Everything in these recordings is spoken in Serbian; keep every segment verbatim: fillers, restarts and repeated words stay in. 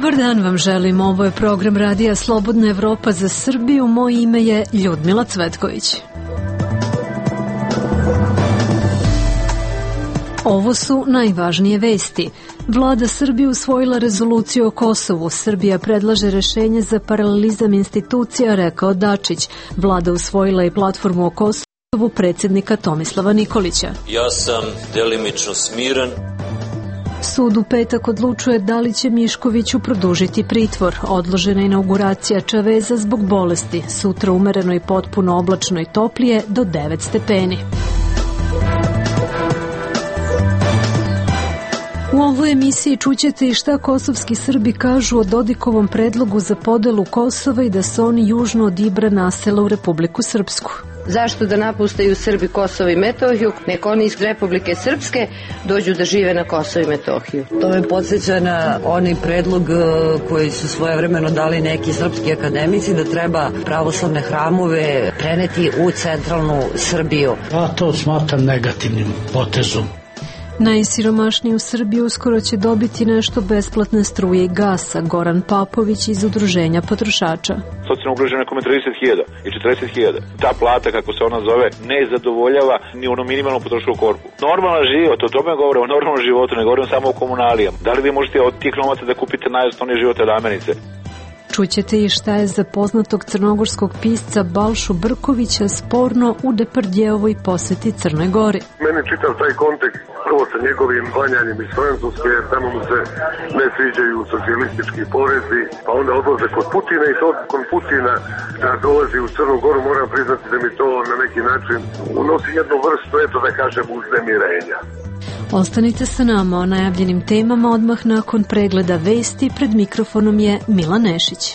Dobar dan vam želim, ovo je program radija Slobodna Evropa za Srbiju, moje ime je Ljudmila Cvetković. Ovo su najvažnije vesti. Vlada Srbije usvojila rezoluciju o Kosovu. Srbija predlaže rešenje za paralelizam institucija, rekao Dačić. Vlada usvojila i platformu o Kosovu predsjednika Tomislava Nikolića. Ja sam delimično smiren. Sud u petak odlučuje da li će Miškoviću produžiti pritvor. Odložena inauguracija Čaveza zbog bolesti. Sutra umereno i potpuno oblačno i toplije do devet stepeni. U ovoj emisiji čućete i šta kosovski Srbi kažu o Dodikovom predlogu za podelu Kosova i da se oni južno od Ibra nasele u Republiku Srpsku. Zašto da napustaju Srbi Kosovo i Metohiju, nek oni iz Republike Srpske dođu da žive na Kosovo i Metohiju. To me podsjeća na onaj predlog koji su svojevremeno dali neki srpski akademici da treba pravoslavne hramove preneti u centralnu Srbiju. Ja to smatram negativnim potezom. Najsiromašniji u Srbiji uskoro će dobiti nešto besplatne struje i gasa. Goran Papović iz Udruženja potrošača. Socijalno ugroženo kome trideset hiljada i četrdeset hiljada. Ta plata, kako se ona zove, ne zadovoljava ni ono minimalno potrošku korpu. Normalan život, o tome govorimo, o normalnom životu, ne govorimo samo o komunalijama. Da li vi možete od tih novaca da kupite najosnovnije životne namirnice? Čućete i šta je za poznatog crnogorskog pisca Balšu Brkovića sporno u Depardjeovoj poseti Crnoj Gori. Meni čitav taj kontekst, prvo sa njegovim vanjanjem iz Francuske, jer tamo mu se ne sviđaju socijalistički porezi, pa onda odlaze kod Putina i to kod Putina da dolazi u Crnu Goru, moram priznati da mi to na neki način unosi jednu vrstu, eto da kažem, uznemirenja. Ostanite sa nama o najavljenim temama odmah nakon pregleda vesti. Pred mikrofonom je Milan Nešić.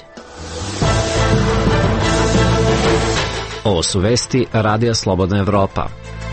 Ovo su vesti Radija Slobodna Evropa.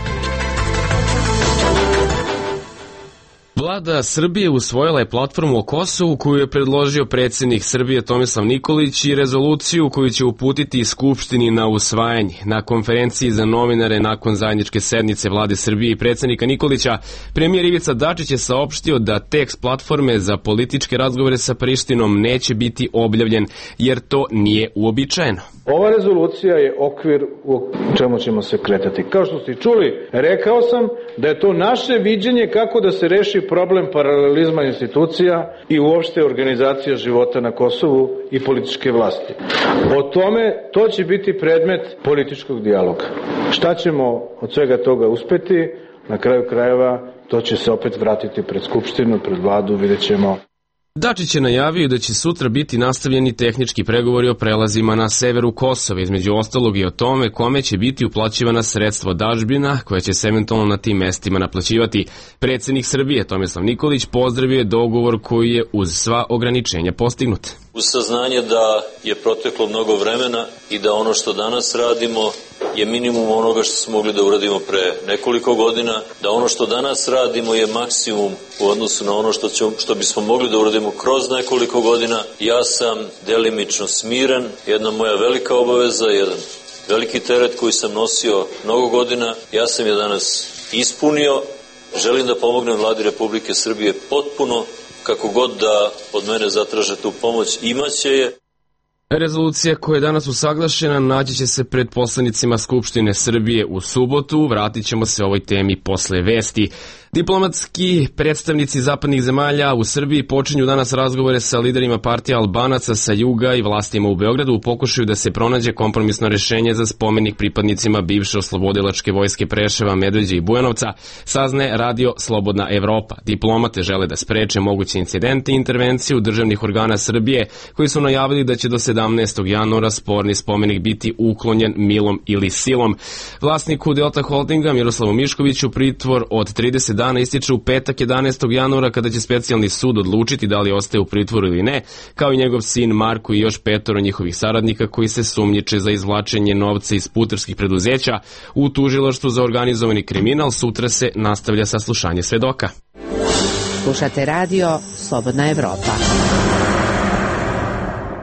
Vlada Srbije usvojila je platformu o Kosovu koju je predložio predsjednik Srbije Tomislav Nikolić i rezoluciju koju će uputiti Skupštini na usvajanje. Na konferenciji za novinare nakon zajedničke sednice Vlade Srbije i predsjednika Nikolića, premijer Ivica Dačić je saopštio da tekst platforme za političke razgovore sa Prištinom neće biti objavljen jer to nije uobičajeno. Ova rezolucija je okvir u čemu ćemo se kretati. Kao što ste čuli, rekao sam da je to naše viđenje kako da se reši problem paralelizma institucija i uopšte organizacija života na Kosovu i političke vlasti. O tome, to će biti predmet političkog dijaloga. Šta ćemo od svega toga uspeti? Na kraju krajeva to će se opet vratiti pred Skupštinu, pred Vladu, vidjet ćemo. Dačić je najavio da će sutra biti nastavljeni tehnički pregovori o prelazima na severu Kosova, između ostalog i o tome kome će biti uplaćivana sredstva od dažbina koja će se eventualno na tim mestima naplaćivati. Predsjednik Srbije Tomislav Nikolić pozdravio je dogovor koji je uz sva ograničenja postignut. Uz saznanje da je proteklo mnogo vremena i da ono što danas radimo je minimum onoga što smo mogli da uradimo pre nekoliko godina, da ono što danas radimo je maksimum u odnosu na ono što, ćemo, što bismo mogli da uradimo kroz nekoliko godina. Ja sam delimično smiren, jedna moja velika obaveza, jedan veliki teret koji sam nosio mnogo godina, ja sam je danas ispunio. Želim da pomognem Vladi Republike Srbije potpuno, kako god da od mene zatraže tu pomoć, imaće je. Rezolucija koja je danas usaglašena naći će se pred poslanicima Skupštine Srbije u subotu. Vratit ćemo se ovoj temi posle vesti. Diplomatski predstavnici zapadnih zemalja u Srbiji počinju danas razgovore sa liderima partija Albanaca sa juga i vlastima u Beogradu u pokušaju da se pronađe kompromisno rešenje za spomenik pripadnicima bivše oslobodilačke vojske Preševa, Medveđe i Bujanovca, saznaje radio Slobodna Evropa. Diplomate žele da spreče moguće incidente i intervenciju državnih organa Srbije koji su najavili da će do sedamnaestog januara sporni spomenik biti uklonjen milom ili silom. Vlasniku Delta Holdinga Miroslavu Miškoviću pritvor od trideset dana ističe u petak jedanaestog januara kada će specijalni sud odlučiti da li ostaje u pritvoru ili ne, kao i njegov sin Marko i još petoro njihovih saradnika koji se sumnjiče za izvlačenje novca iz putarskih preduzeća. U tužilaštvu za organizovani kriminal sutra se nastavlja saslušanje svedoka. Slušate radio Slobodna Evropa.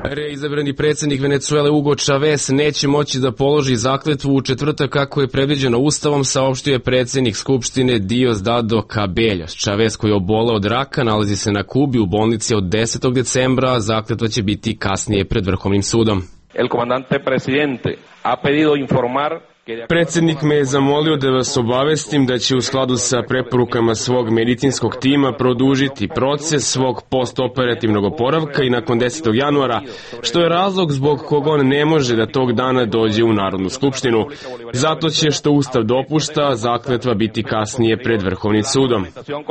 Reizabrani predsjednik Venecuele Hugo Chavez neće moći da položi zakletvu u četvrtak kako je predviđeno ustavom, saopštio je predsjednik Skupštine Diosdado Cabello. Chavez, koji je oboleo od raka, nalazi se na Kubi u bolnici od desetog decembra, a zakletva će biti kasnije pred Vrhovnim sudom. El comandante presidente ha pedido informar. Predsjednik me je zamolio da vas obavestim da će u skladu sa preporukama svog medicinskog tima produžiti proces svog postoperativnog oporavka i nakon desetog januara, što je razlog zbog kog on ne može da tog dana dođe u Narodnu skupštinu. Zato će, što Ustav dopušta, zakletva biti kasnije pred Vrhovnim sudom.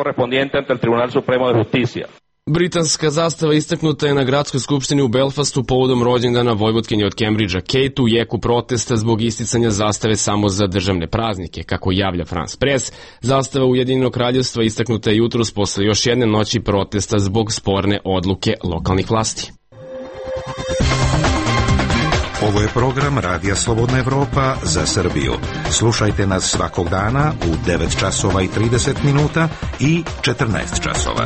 Britanska zastava istaknuta je na gradskoj skupštini u Belfastu povodom rođendana Vojvotkinje od Cambridgea Kate u jeku protesta zbog isticanja zastave samo za državne praznike. Kako javlja France Press, zastava Ujedinjenog kraljevstva istaknuta je jutros posle još jedne noći protesta zbog sporne odluke lokalnih vlasti. Ovo je program Radija Slobodna Evropa za Srbiju. Slušajte nas svakog dana u devet časova i trideset minuta i četrnaest časova.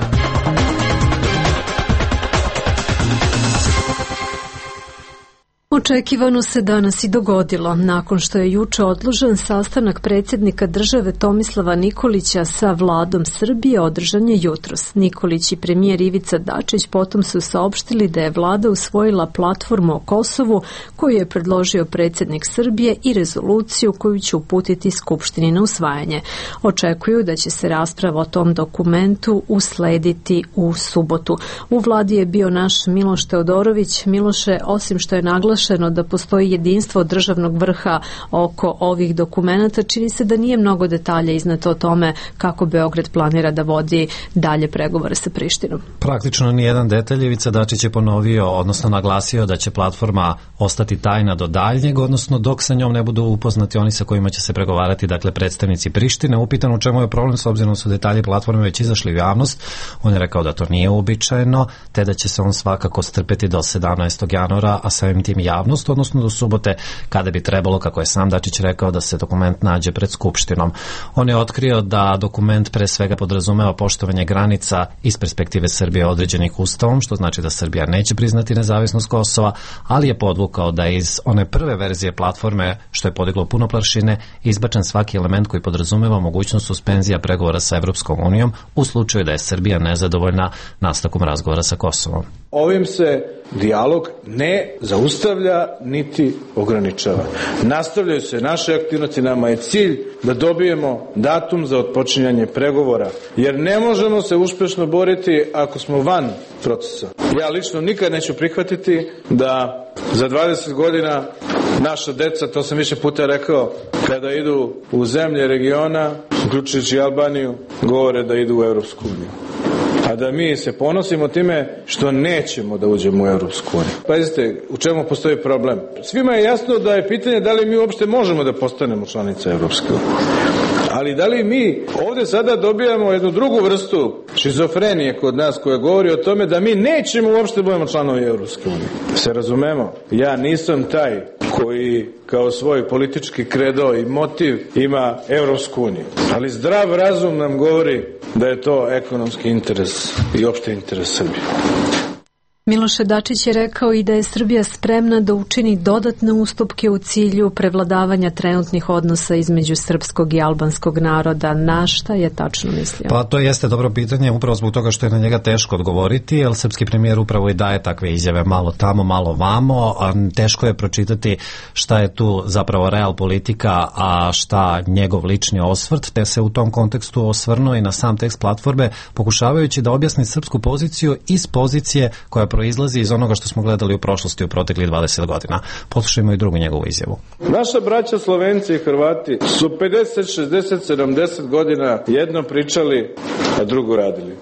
Očekivano se danas i dogodilo. Nakon što je juče odložen sastanak predsjednika države Tomislava Nikolića sa vladom Srbije, održan je jutros. Nikolić i premijer Ivica Dačić potom su saopštili da je vlada usvojila platformu o Kosovu koju je predložio predsjednik Srbije i rezoluciju koju će uputiti Skupštini na usvajanje. Očekuju da će se rasprava o tom dokumentu uslediti u subotu. U vladi je bio naš Miloš Teodorović. Miloše, osim što je naglašeno da postoji jedinstvo državnog vrha oko ovih dokumenata, čini se da nije mnogo detalja izneto o tome kako Beograd planira da vodi dalje pregovore sa Prištinom. Praktično nijedan detalj. Ivica Dačić je ponovio, odnosno naglasio da će platforma ostati tajna do daljnjeg, odnosno dok sa njom ne budu upoznati oni sa kojima će se pregovarati, dakle predstavnici Prištine. Upitan u čemu je problem, s obzirom su detalji platforme već izašli u javnost, on je rekao da to nije uobičajeno, te da će se on svakako strpeti do sedamnaestog januara, a samim tim javnost, odnosno do subote, kada bi trebalo, kako je sam Dačić rekao, da se dokument nađe pred Skupštinom. On je otkrio da dokument pre svega podrazumeva poštovanje granica iz perspektive Srbije određenih ustavom, što znači da Srbija neće priznati nezavisnost Kosova, ali je podvukao da iz one prve verzije platforme, što je podiglo puno prašine, izbačen svaki element koji podrazumeva mogućnost suspenzija pregovora sa Evropskom unijom u slučaju da je Srbija nezadovoljna nastavkom razgovora sa Kosovom. Ovim se dijalog ne zaustavlja niti ograničava. Nastavljaju se naše aktivnosti, nama je cilj da dobijemo datum za otpočinjanje pregovora, jer ne možemo se uspešno boriti ako smo van procesa. Ja lično nikad neću prihvatiti da za dvadeset godina naša deca, to sam više puta rekao, kada idu u zemlje regiona, uključujući Albaniju, govore da idu u Evropsku uniju. A da mi se ponosimo time što nećemo da uđemo u Evropsku uniju. Pazite, u čemu postoji problem? Svima je jasno da je pitanje da li mi uopšte možemo da postanemo članica Evropske unije. Ali da li mi ovde sada dobijamo jednu drugu vrstu šizofrenije kod nas koja govori o tome da mi nećemo uopšte budemo članovi Evropske unije. Se razumemo, ja nisam taj koji kao svoj politički kredo i motiv ima Evropsku uniju. Ali zdrav razum nam govori da je to ekonomski interes i opšte interes Srbije. Miloše Dačić je rekao i da je Srbija spremna da učini dodatne ustupke u cilju prevladavanja trenutnih odnosa između srpskog i albanskog naroda. Na šta je tačno mislio? Pa to jeste dobro pitanje, upravo zbog toga što je na njega teško odgovoriti, jer srpski premijer upravo i daje takve izjave malo tamo, malo vamo, a teško je pročitati šta je tu zapravo real politika, a šta njegov lični osvrt, te se u tom kontekstu osvrnuo i na sam tekst platforme, pokušavajući da objasni srpsku poziciju iz pozicije koja proizlazi iz onoga što smo gledali u prošlosti u proteklih dvadeset godina. Poslušajmo i drugu njegovu izjavu. Naša braća Slovenci i Hrvati su pedeset, šezdeset, sedamdeset godina jedno pričali, a drugo radili.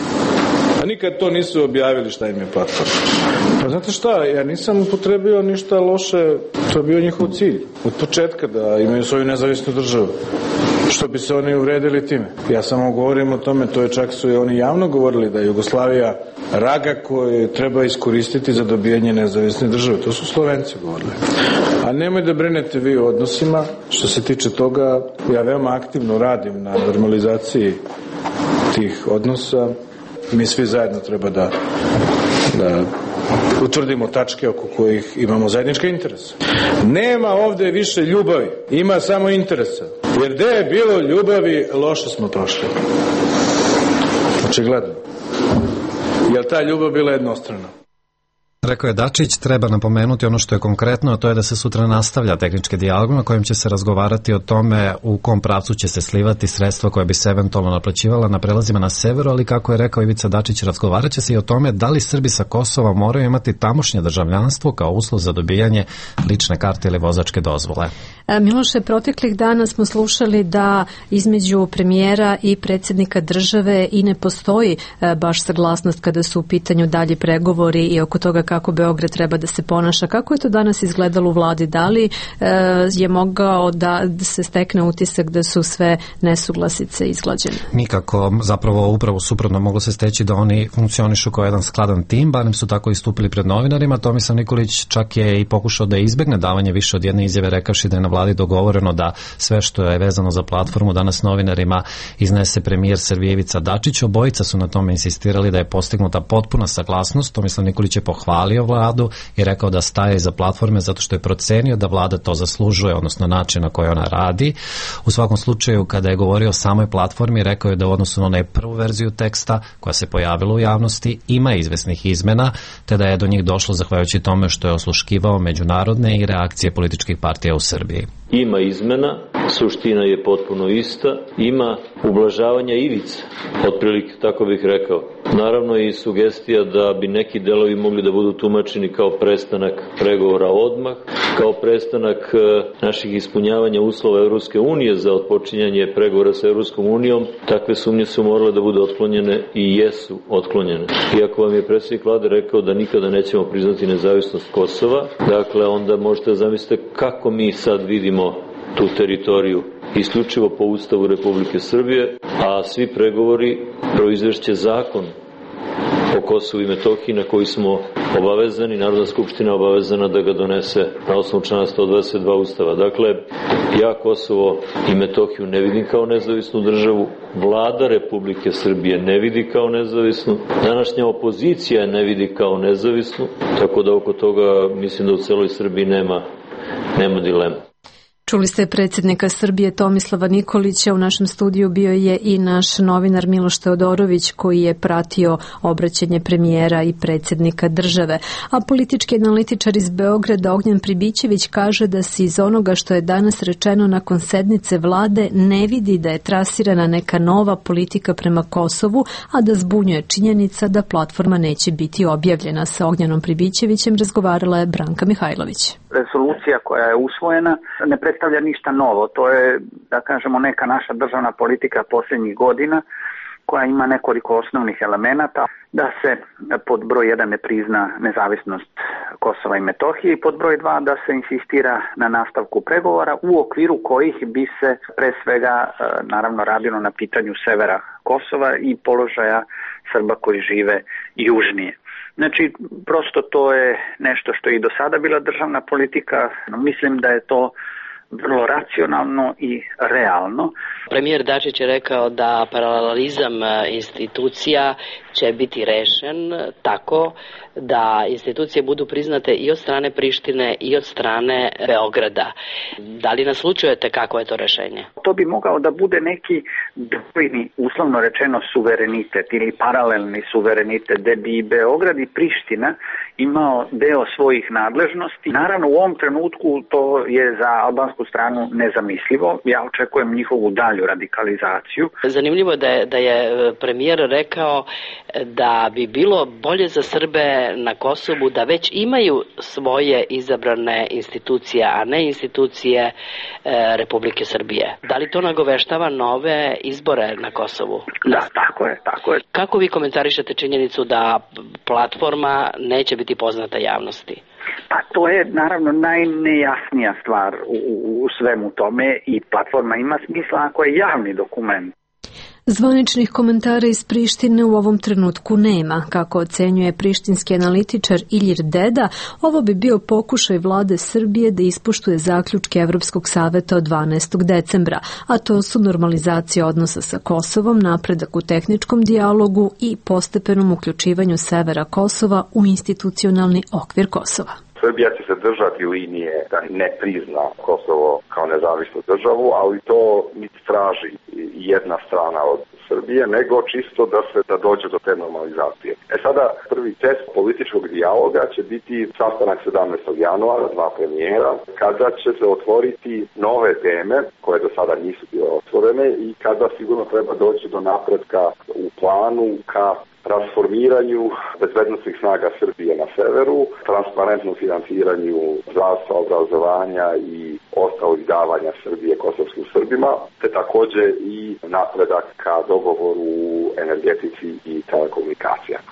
A nikad to nisu objavili šta im je platforma. Pa znate šta, ja nisam upotrebio ništa loše, to je bio njihov cilj. Od početka da imaju svoju nezavisnu državu. Što bi se oni uvredili time? Ja samo govorim o tome, to je čak su i oni javno govorili da je Jugoslavija raga koju treba iskoristiti za dobijanje nezavisne države. To su Slovenci govorili. A nemoj da brinete vi o odnosima. Što se tiče toga, ja veoma aktivno radim na normalizaciji tih odnosa. Mi svi zajedno treba da da utvrdimo tačke oko kojih imamo zajedničke interese. Nema ovde više ljubavi, ima samo interesa. Jer gde je bilo ljubavi, loše smo prošli. Očigledno. Jer ta ljubav bila jednostrana. Rekao je Dačić, treba napomenuti ono što je konkretno, a to je da se sutra nastavlja tehnički dijalog na kojem će se razgovarati o tome u kom pravcu će se slivati sredstva koja bi se eventualno naplaćivala na prelazima na severu, ali kako je rekao Ivica Dačić, razgovarat će se i o tome da li Srbi sa Kosova moraju imati tamošnje državljanstvo kao uslov za dobijanje lične karte ili vozačke dozvole. Miloše, proteklih dana smo slušali da između premijera i predsjednika države i ne postoji baš saglasnost kada su u pitanju dalji pregovori i oko toga kako Beograd treba da se ponaša. Kako je to danas izgledalo u vladi? Da li e, je mogao da se stekne utisak da su sve nesuglasice izglađene? Nikako, zapravo upravo suprotno, moglo se steći da oni funkcionišu kao jedan skladan tim, barem su tako istupili pred novinarima. Tomislav Nikolić čak je i pokušao da izbegne davanje više od jedne izjave, rekavši da je na vladi dogovoreno da sve što je vezano za platformu danas novinarima iznese premijer Srbije Ivica Dačić. Obojica su na tome insistirali da je postignuta potpuna saglasnost. Tomislav Nikolić je pohvalio vladu i rekao da staje iza platforme zato što je procenio da vlada to zaslužuje, odnosno način na koji ona radi. U svakom slučaju, kada je govorio o samoj platformi, rekao je da u odnosu na onaj prvu verziju teksta koja se pojavila u javnosti ima izvesnih izmena, te da je do njih došlo zahvaljujući tome što je osluškivao međunarodne i reakcije političkih partija u Srbiji. Ima izmena, suština je potpuno ista, ima ublažavanja ivica, otprilike tako bih rekao. Naravno i sugestija da bi neki delovi mogli da budu tumačeni kao prestanak pregovora odmah, kao prestanak naših ispunjavanja uslova Evropske unije za otpočinjanje pregovora sa Evropskom unijom. Takve sumnje su morale da budu otklonjene i jesu otklonjene. Iako vam je predsjednik vlade rekao da nikada nećemo priznati nezavisnost Kosova, dakle onda možete zamisliti kako mi sad vidimo tu teritoriju isključivo po Ustavu Republike Srbije, a svi pregovori proizvešće zakon o Kosovu i Metohiji na koji smo obavezani, Narodna skupština obavezana da ga donese na osnovu člana sto dvadeset dva Ustava. Dakle, ja Kosovo i Metohiju ne vidim kao nezavisnu državu, vlada Republike Srbije ne vidi kao nezavisnu, današnja opozicija ne vidi kao nezavisnu, tako da oko toga mislim da u celoj Srbiji nema, nema dilema. Čuli ste predsjednika Srbije Tomislava Nikolića, u našem studiju bio je i naš novinar Miloš Teodorović koji je pratio obraćanje premijera i predsjednika države. A politički analitičar iz Beograda Ognjen Pribićević kaže da se iz onoga što je danas rečeno nakon sednice vlade ne vidi da je trasirana neka nova politika prema Kosovu, a da zbunjuje činjenica da platforma neće biti objavljena. Sa Ognjenom Pribićevićem razgovarala je Branka Mihajlović. Rezolucija koja je usvojena ne predstavlja ništa novo. To je, da kažemo, neka naša državna politika posljednjih godina koja ima nekoliko osnovnih elemenata. Da se pod broj jedan ne prizna nezavisnost Kosova i Metohije i pod broj dva da se insistira na nastavku pregovora u okviru kojih bi se pre svega naravno radilo na pitanju severa Kosova i položaja Srba koji žive južnije. Znači, prosto to je nešto što je i do sada bila državna politika. Mislim da je to vrlo racionalno i realno. Premijer Dačić je rekao da paralelizam institucija će biti rešen tako da institucije budu priznate i od strane Prištine i od strane Beograda. Da li naslučujete kako je to rešenje? To bi mogao da bude neki dvojni, uslovno rečeno, suverenitet ili paralelni suverenitet, gde bi Beograd i Priština imao deo svojih nadležnosti. Naravno, u ovom trenutku to je za albansku stranu nezamislivo. Ja očekujem njihovu dalju radikalizaciju. Zanimljivo je da je, da je premijer rekao da bi bilo bolje za Srbe na Kosovu da već imaju svoje izabrane institucije, a ne institucije e, Republike Srbije. Da li to nagoveštava nove izbore na Kosovu? Da, tako je, tako je. Kako vi komentarišete činjenicu da platforma neće biti poznata javnosti? Pa to je naravno najnejasnija stvar u, u svemu tome i platforma ima smisla ako je javni dokument. Zvaničnih komentara iz Prištine u ovom trenutku nema. Kako ocenjuje prištinski analitičar Ilir Deda, ovo bi bio pokušaj vlade Srbije da ispoštuje zaključke Evropskog saveta od dvanaestog decembra, a to su normalizacija odnosa sa Kosovom, napredak u tehničkom dijalogu i postepenom uključivanju severa Kosova u institucionalni okvir Kosova. Srbija će se držati linije da ne prizna Kosovo kao nezavisnu državu, ali to niti traži jedna strana od Srbije, nego čisto da se da dođe do te normalizacije. E sada, prvi test političkog dijaloga će biti sastanak sedamnaestog januara, dva premijera, kada će se otvoriti nove teme koje do sada nisu bile otvorene i kada sigurno treba doći do napretka u planu ka transformiranju bezbednostnih snaga Srbije na severu, transparentnom financiranju zdravstva, obrazovanja i ostalih davanja Srbije kosovskim Srbima, te takođe i napredak ka dogovoru u energetici i telekomunikacijama.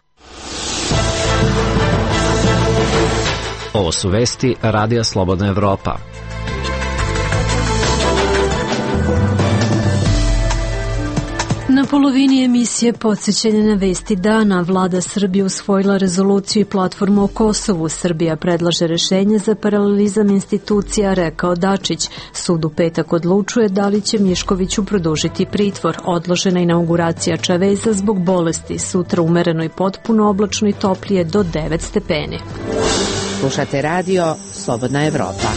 Ovo su vesti Radija Slobodna Evropa. Na polovini emisije podsjećanje na vesti dana, vlada Srbije usvojila rezoluciju i platformu o Kosovu. Srbija predlaže rešenje za paralelizam institucija, rekao Dačić. Sud u petak odlučuje da li će Miškoviću produžiti pritvor. Odložena inauguracija Čaveza zbog bolesti. Sutra umereno i potpuno oblačno i toplije do devet stepeni. Slušate radio Slobodna Evropa.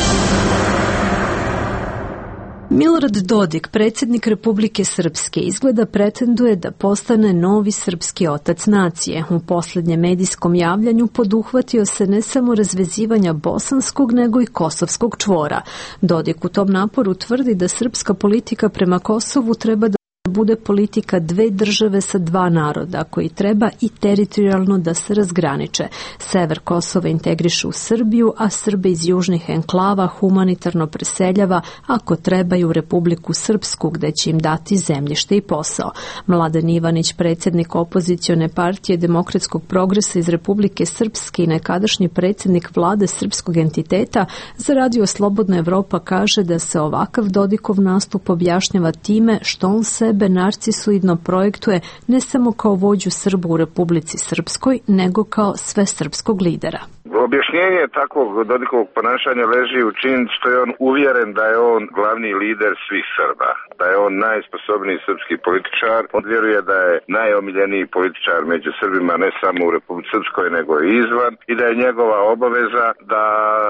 Milorad Dodik, predsjednik Republike Srpske, izgleda pretenduje da postane novi srpski otac nacije. U posljednjem medijskom javljanju poduhvatio se ne samo razvezivanja bosanskog, nego i kosovskog čvora. Dodik u tom naporu tvrdi da srpska politika prema Kosovu treba da bude politika dve države sa dva naroda, koji treba i teritorijalno da se razgraniče. Sever Kosova integriše u Srbiju, a Srbe iz južnih enklava humanitarno preseljava, ako trebaju, u Republiku Srpsku, gde će im dati zemljište i posao. Mladen Ivanić, predsjednik opozicione partije Demokratskog progresa iz Republike Srpske i nekadašnji predsjednik vlade srpskog entiteta, za radio Slobodna Evropa kaže da se ovakav Dodikov nastup objašnjava time što on sebe narcisoidno projektuje ne samo kao vođu Srba u Republici Srpskoj, nego kao svesrpskog lidera. Objašnjenje takvog Dodikovog ponašanja leži u činjenici što je on uvjeren da je on glavni lider svih Srba, da je on najsposobniji srpski političar. On vjeruje da je najomiljeniji političar među Srbima ne samo u Republici Srpskoj nego i izvan i da je njegova obaveza da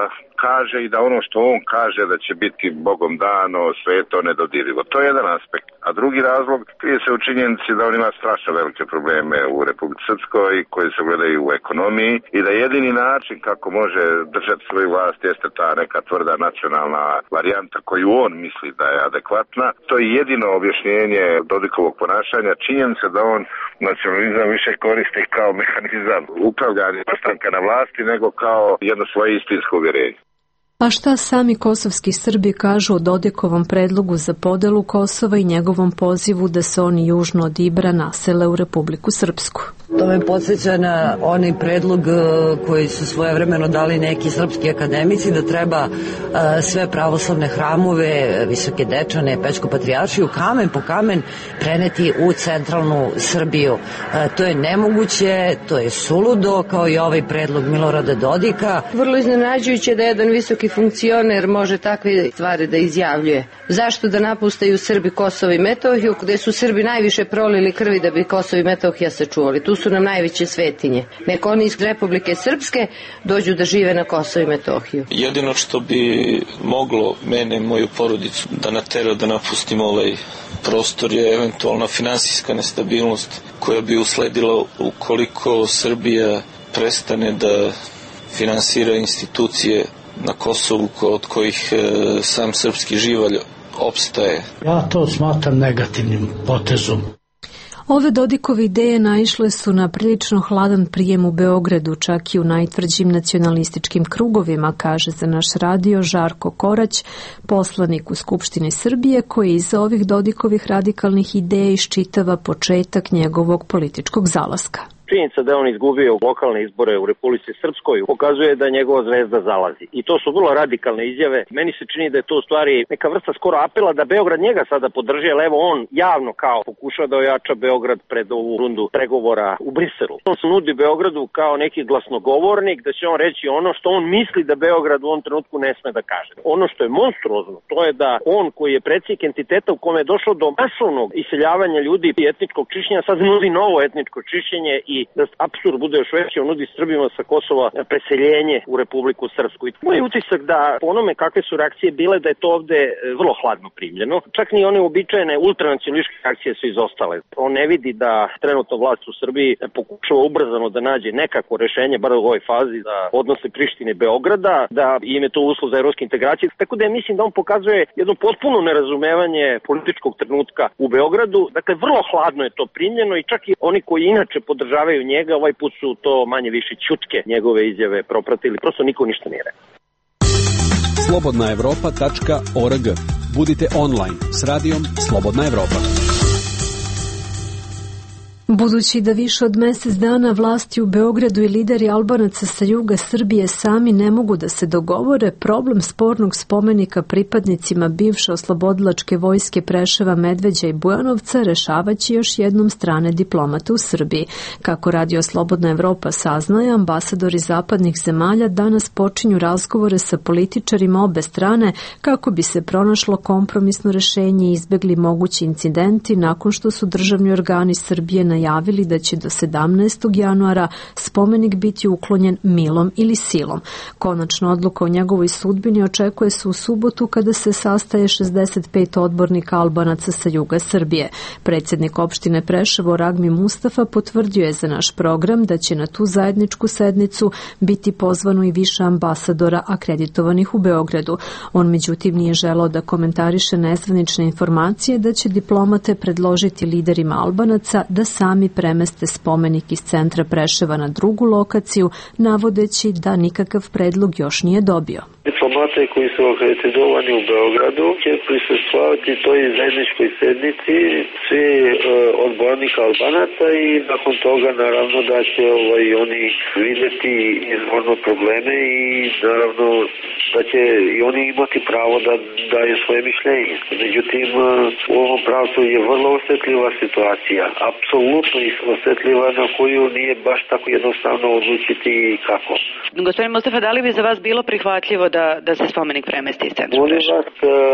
kaže i da ono što on kaže da će biti Bogom dano, sveto, nedodirljivo. To je jedan aspekt. A drugi razlog krije se u činjenici da on ima strašno velike probleme u Republici Srpskoj koji se gledaju u ekonomiji i da jedini način kako može držati svoju vlast jeste ta neka tvrda nacionalna varijanta koju on misli da je adekvatna. To je jedino objašnjenje Dodikovog ponašanja. Činjenica da on nacionalizam više koristi kao mehanizam upravljanja ostanka na vlasti nego kao jedno svoje istinsko uvjerenje. A šta sami kosovski Srbi kažu o Dodikovom predlogu za podelu Kosova i njegovom pozivu da se oni južno od Ibra nasele u Republiku Srpsku? To me podsjeća na onaj predlog koji su svojevremeno dali neki srpski akademici da treba sve pravoslavne hramove, Visoke Dečane, Pećku patrijaršiju, kamen po kamen preneti u centralnu Srbiju. To je nemoguće, to je suludo, kao i ovaj predlog Milorada Dodika. Vrlo iznenađujuće da jedan visoki funkcioner može takve stvari da izjavljuje. Zašto da napustaju Srbi Kosovo i Metohiju, gde su Srbi najviše prolili krvi da bi Kosovo i Metohija sačuvali? Tu su nam najveće svetinje. Nek oni iz Republike Srpske dođu da žive na Kosovo i Metohiju. Jedino što bi moglo mene i moju porodicu da natera da napustimo ovaj prostor je eventualna finansijska nestabilnost koja bi usledila ukoliko Srbija prestane da finansira institucije na Kosovu od kojih e, sam srpski živalj opstaje. Ja to smatram negativnim potezom. Ove Dodikove ideje naišle su na prilično hladan prijem u Beogradu, čak i u najtvrđim nacionalističkim krugovima, kaže za naš radio Žarko Korać, poslanik u Skupštini Srbije, koji iza ovih Dodikovih radikalnih ideja iščitava početak njegovog političkog zalaska. Činjenica da je on izgubio lokalne izbore u Republici Srpskoj pokazuje da njegova zvezda zalazi. I to su vrlo radikalne izjave. Meni se čini da je to u stvari neka vrsta skoro apela da Beograd njega sada podrži, ali evo on javno kao pokušava da ojača Beograd pred ovu rundu pregovora u Briselu. On se nudi Beogradu kao neki glasnogovornik da će on reći ono što on misli da Beograd u ovom trenutku ne sme da kaže. Ono što je monstruozno, to je da on koji je predsjednik entiteta u kome je došlo do masovnog iseljavanja ljudi i etničkog čišćenja sad nudi novo etničko čišćenje i da apsurd bude još veći, on nudi Srbima sa Kosova preseljenje u Republiku Srpsku. I moj utisak da po onome kakve su reakcije bile da je to ovde vrlo hladno primljeno. Čak ni one uobičajene ultranacionalističke reakcije su izostale. On ne vidi da trenutno vlast u Srbiji pokušava ubrzano da nađe nekako rešenje, bar u ovoj fazi, za odnose Prištine i Beograda, da im je to uslov za evropske integracije. Tako da ja mislim da on pokazuje jedno potpuno nerazumevanje političkog trenutka u Beogradu. Dakle, vrlo hladno je to primljeno i čak i oni koji inače podržavaju njega, ovaj put su to manje više ćutke njegove izjave propratili. Prosto niko ništa nije rekao. slobodna evropa tačka org. Budite online s radijom Slobodna Evropa. Budući da više od mjesec dana vlasti u Beogradu i lideri Albanaca sa juga Srbije sami ne mogu da se dogovore, problem spornog spomenika pripadnicima bivše oslobodilačke vojske Preševa, Medveđa i Bujanovca rešavaće još jednom strane diplomate u Srbiji. Kako Radio Slobodna Evropa saznaje, ambasadori zapadnih zemalja danas počinju razgovore sa političarima obe strane kako bi se pronašlo kompromisno rešenje i izbegli mogući incidenti nakon što su državni organi Srbije na najavili da će do sedamnaestog januara spomenik biti uklonjen milom ili silom. Konačna odluka o njegovoj sudbini očekuje se u subotu kada se sastaje šezdeset pet odbornika Albanaca sa juga Srbije. Predsjednik opštine Preševo Ragmi Mustafa potvrdio je za naš program da će na tu zajedničku sednicu biti pozvano i više ambasadora akreditovanih u Beogradu. On međutim nije želeo da komentariše nezvanične informacije da će diplomate predložiti liderima Albanaca da sami premeste spomenik iz centra Preševa na drugu lokaciju, navodeći da nikakav predlog još nije dobio. Diplomate koji su akreditovani u Beogradu će prisustvovati toj zajedničkoj sednici svi e, odbornika Albanaca i nakon toga naravno da će ovaj, oni vidjeti izvorno probleme i naravno da će i oni imati pravo da daju svoje mišljenje. Međutim, u ovom pravcu je vrlo osjetljiva situacija, apsolutno osjetljiva na koju nije baš tako jednostavno odlučiti kako. Gospodin Mustafa, da li bi za vas bilo prihvatljivo da, da se spomenik premesti iz centra Preševa? Molim vas,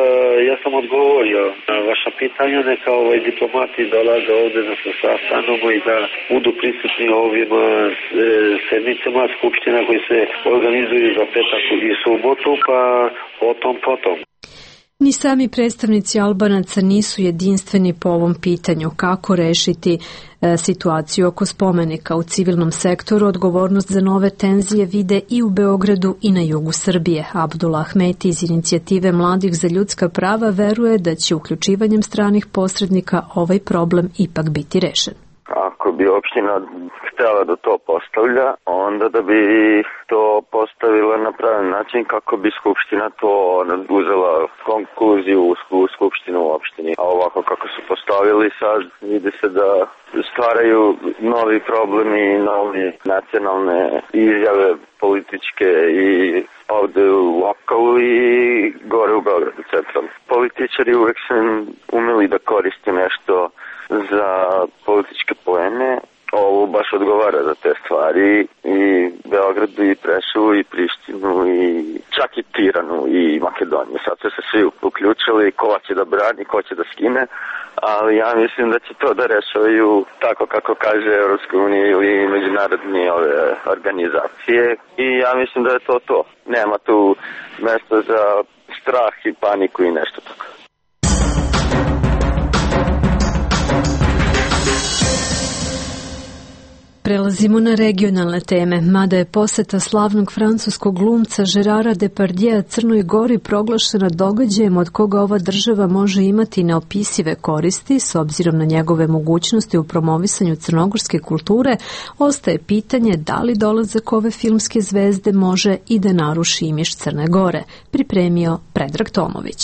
ja sam odgovorio na vaša pitanja, neka ovaj diplomati dolaze ovdje da se sastanemo i da budu prisutni ovim sednicama skupština koji se organizuju za petak i subotu, pa potom, potom. Ni sami predstavnici Albanaca nisu jedinstveni po ovom pitanju kako rešiti e, situaciju oko spomenika u civilnom sektoru. Odgovornost za nove tenzije vide i u Beogradu i na jugu Srbije. Abdullah Ahmeti iz inicijative Mladih za ljudska prava veruje da će uključivanjem stranih posrednika ovaj problem ipak biti rešen. Ako bi opština htjela da to postavlja, onda da bi to postavila na pravi način kako bi skupština to uzela konkluziju u skupštinu u opštini. A ovako kako su postavili sad, vidi se da stvaraju novi problemi, novi nacionalne izjave političke i ovde u lokalu i gore u Beogradu centralno. Političari uvek su umeli da koriste nešto za političke poene. Ovo baš odgovara za te stvari i Beogradu i Preševu i Prištinu i čak i Tiranu i Makedoniju. Sad su se svi uključili ko će da brani, ko će da skine, ali ja mislim da će to da rešavaju tako kako kaže Evropska unija ili međunarodne ove organizacije i ja mislim da je to to. Nema tu mesta za strah i paniku i nešto tako. Prelazimo na regionalne teme. Mada je poseta slavnog francuskog glumca Gerara Depardieu Crnoj Gori proglašena događajem od koga ova država može imati neopisive koristi, s obzirom na njegove mogućnosti u promovisanju crnogorske kulture, ostaje pitanje da li dolazak ove filmske zvezde može i da naruši imidž Crne Gore, pripremio Predrag Tomović.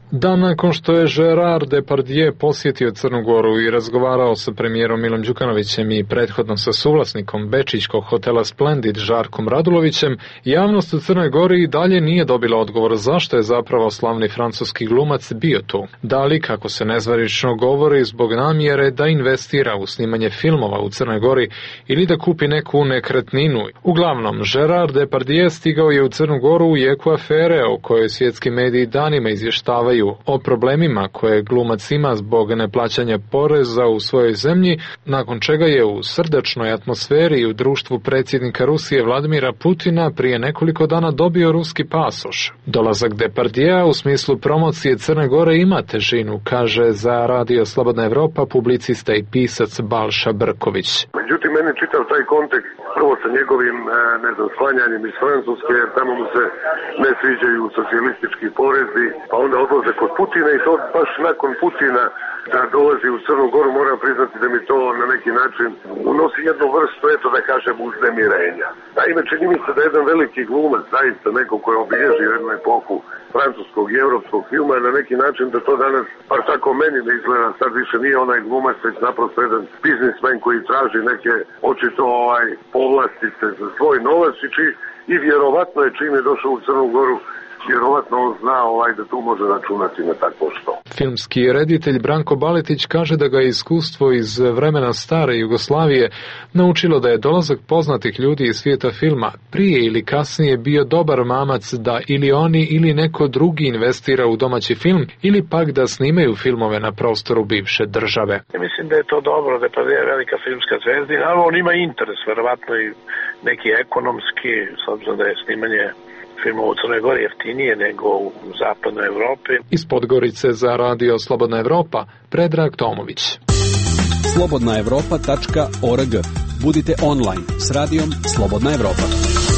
Dan nakon što je Gerard Depardieu posjetio Crnu Goru i razgovarao sa premijerom Milom Đukanovićem i prethodno sa suvlasnikom bečićkog hotela Splendid Žarkom Radulovićem, javnost u Crnoj Gori i dalje nije dobila odgovor zašto je zapravo slavni francuski glumac bio tu. Da li, kako se nezvanično govori, zbog namjere da investira u snimanje filmova u Crnoj Gori ili da kupi neku nekretninu. Uglavnom, Gerard Depardieu stigao je u Crnu Goru u jeku afere o kojoj svjetski mediji danima izvještavaju o problemima koje glumac ima zbog neplaćanja poreza u svojoj zemlji, nakon čega je u srdačnoj atmosferi i u društvu predsjednika Rusije Vladimira Putina prije nekoliko dana dobio ruski pasoš. Dolazak Depardieu u smislu promocije Crne Gore ima težinu, kaže za Radio Slobodna Evropa publicista i pisac Balša Brković. Međutim, meni čitav taj kontekst, prvo sa njegovim ne znam, sklanjanjem iz Francuske, jer tamo mu se ne sviđaju socijalistički porezi, pa onda odlaze kod Putina i to baš nakon Putina da dolazi u Crnu Goru, moram priznati da mi to na neki način unosi jednu vrstu, eto da kažem, uznemirenja. Naime, čini mi se da jedan veliki glumac, zaista neko koji obilježi jednu epohu francuskog i evropskog filma, na neki način da to danas, pa tako meni ne izgleda, sad više nije onaj glumac, već naprosto jedan biznismen koji traži neke očito ovaj povlastice za svoj novac i, či, i vjerovatno je čim je došao u Crnu Goru, vjerovatno on zna ovaj da tu može računati na tako što. Filmski reditelj Branko Baletić kaže da ga je iskustvo iz vremena stare Jugoslavije naučilo da je dolazak poznatih ljudi iz svijeta filma prije ili kasnije bio dobar mamac da ili oni ili neko drugi investira u domaći film ili pak da snimaju filmove na prostoru bivše države. Ja mislim da je to dobro, da je velika filmska zvezda, ali on ima interes, verovatno i neki ekonomski, s obzirom da je snimanje filmova u Crnoj Gori jeftinije nego u zapadnoj Evropi. Iz Podgorice za Radio Slobodna Evropa, Predrag Tomović. slobodna evropa tačka org. Budite online s radijom Slobodna Evropa.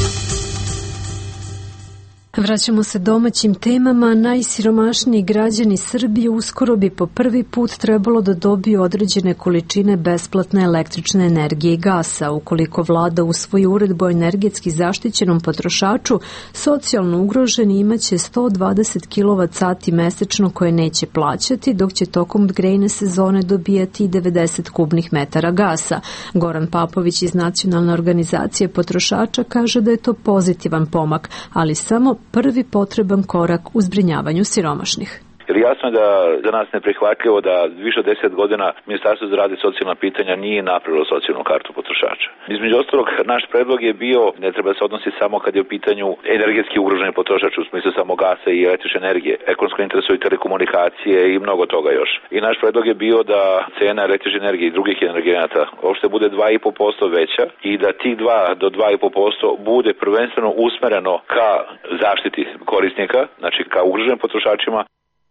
Vraćamo se domaćim temama. Najsiromašniji građani Srbije uskoro bi po prvi put trebalo da dobiju određene količine besplatne električne energije i gasa. Ukoliko vlada usvoji uredbu o energetski zaštićenom potrošaču, socijalno ugroženi imaće sto dvadeset kilovat sati mesečno koje neće plaćati, dok će tokom grejne sezone dobijati devedeset kubnih metara gasa. Goran Papović iz Nacionalne organizacije potrošača kaže da je to pozitivan pomak, ali samo prvi potreban korak u zbrinjavanju siromašnih. Jer jasno je da za nas neprihvatljivo da više od deset godina Ministarstvo za rad i socijalna pitanja nije napravilo socijalnu kartu potrošača. Između ostalog, naš predlog je bio, ne treba se odnosi samo kad je u pitanju energetski ugroženi potrošač u smislu samo gasa i električne energije, ekonomsko interesu i telekomunikacije i mnogo toga još. I naš predlog je bio da cena električne energije i drugih energenata uopšte bude dva i po posto veća i da tih dva do dva i po posto bude prvenstveno usmereno ka zaštiti korisnika, znači ka ugroženim potrošačima.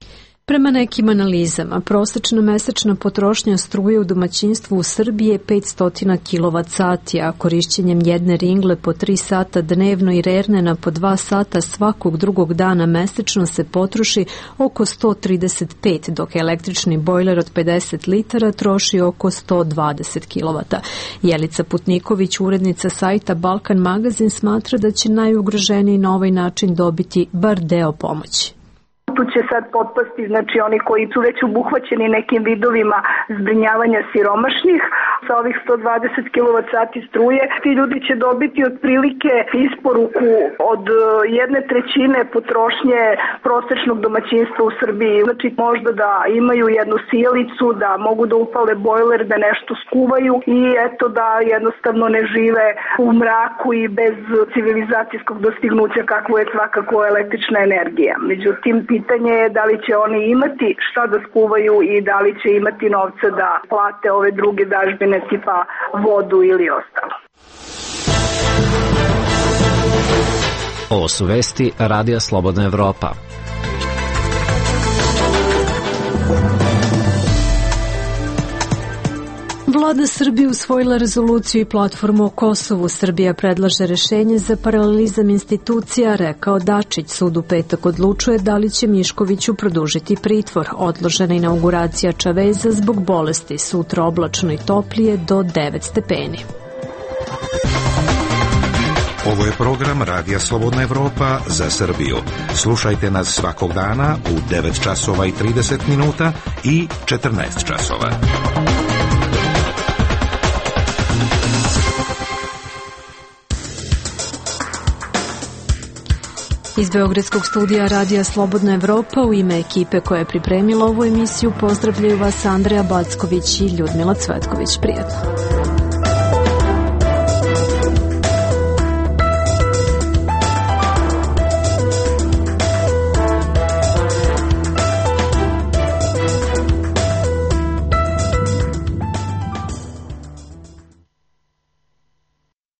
Prema nekim analizama, prosečna mesečna potrošnja struje u domaćinstvu u Srbiji je petsto kilovat sati, a korišćenjem jedne ringle po tri sata dnevno i rernena po dva sata svakog drugog dana mesečno se potroši oko sto trideset pet, dok električni bojler od pedeset litara troši oko sto dvadeset kilovata. Jelica Putniković, urednica sajta Balkan Magazin, smatra da će najugroženiji na ovaj način dobiti bar deo pomoći. Tu će sad potpasti, znači oni koji su već obuhvaćeni nekim vidovima zbrinjavanja siromašnih. Sa ovih sto dvadeset kilovat sati struje ti ljudi će dobiti otprilike isporuku od jedne trećine potrošnje prosečnog domaćinstva u Srbiji. Znači možda da imaju jednu sijalicu, da mogu da upale bojler, da nešto skuvaju i eto da jednostavno ne žive u mraku i bez civilizacijskog dostignuća kakvo je svakako električna energija. Međutim, pitanje je da li će oni imati šta da skuvaju i da li će imati novca da plate ove druge dažbine tipa vodu ili ostalo. Ovo su vesti Radija Slobodna Evropa. Vlada Srbije usvojila rezoluciju i platformu o Kosovu. Srbija predlaže rešenje za paralelizam institucija, rekao Dačić. Sud u petak odlučuje da li će Miškoviću produžiti pritvor. Odložena inauguracija Čaveza zbog bolesti. Sutra oblačno i toplije do devet stepeni. Ovo je program Radija Slobodna Evropa za Srbiju. Slušajte nas svakog dana u devet časova i trideset minuta i četrnaest časova. Iz Beogradskog studija Radija Slobodna Evropa u ime ekipe koja je pripremila ovu emisiju pozdravljaju vas Andreja Backović i Ljudmila Cvetković. Prijetno.